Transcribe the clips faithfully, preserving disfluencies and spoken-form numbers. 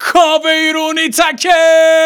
کاوه ایرونی تکه.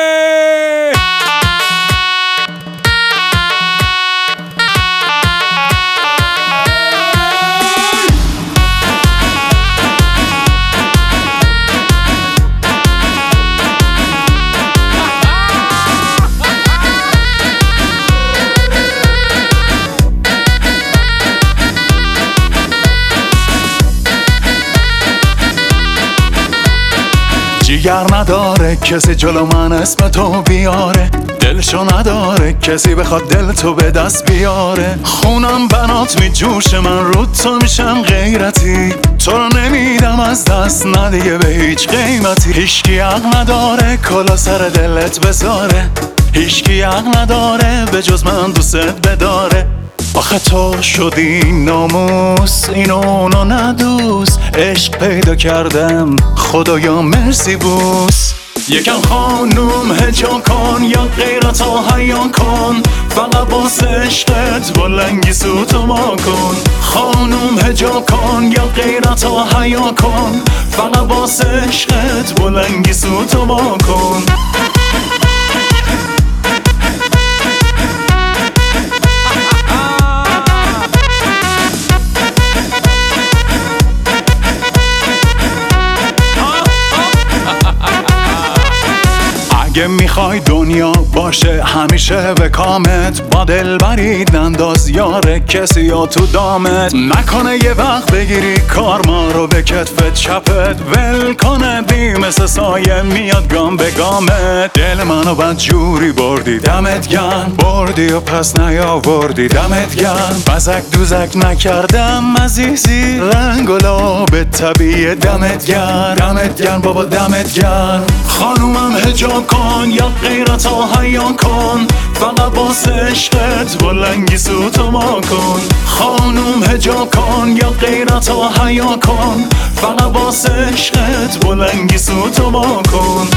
جیگر نداره کسی جلو من اسم تو بیاره، دلشو نداره کسی بخواد دل تو به دست بیاره. خونم بنات می جوش من رو تو میشم غیرتی، تو رو نمیدم از دست نه دیگه به هیچ قیمتی. هیچکی حق نداره کلا سر دلت بذاره، هیچکی حق نداره به جز من دوست بداره. آخه تو شدی ناموس اینو اونو ندوس، عشق پیدا کردم خدایا مرسی بوس. یکم خانوم هجا کن یا غیرتا حیا کن، فقط باس عشقت بلنگی سوتو ما کن. خانوم هجا کن یا غیرتا حیا کن، فقط باس عشقت بلنگی سوتو ما کن. اگه میخوای دنیا باشه همیشه به کامت، با دل برید ننداز یار کسی یا تو دامت. نکنه یه وقت بگیری کار ما رو به کتفت چپت، ول کنه دی مثل سایه میاد گام به گامت. دل منو بد جوری بردی دمت گرم، بردی و پس نیاوردی دمت گرم. بزک دوزک نکردم عزیزی، رنگ و لاب طبیعی دمت گرم. دمت گرم بابا دمت گرم. خانومم حجاب کن یا غیرتا حیا کن، فقط باس عشقت بلنگی سوتو ما کن. خانوم حجاب کن یا غیرتا حیا کن، فقط باس عشقت بلنگی سوتو ما کن.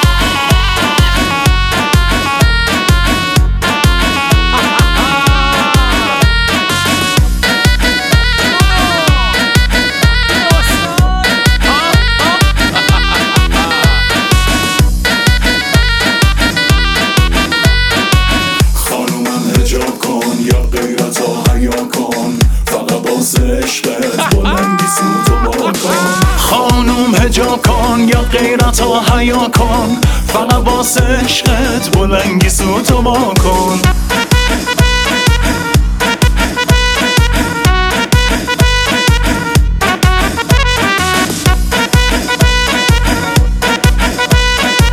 خانوم حجاب کن یا غیرتا حیا کن، فقط باس عشقت بلنگی سوتو ما کن.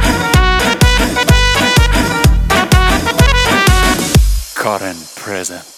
Current present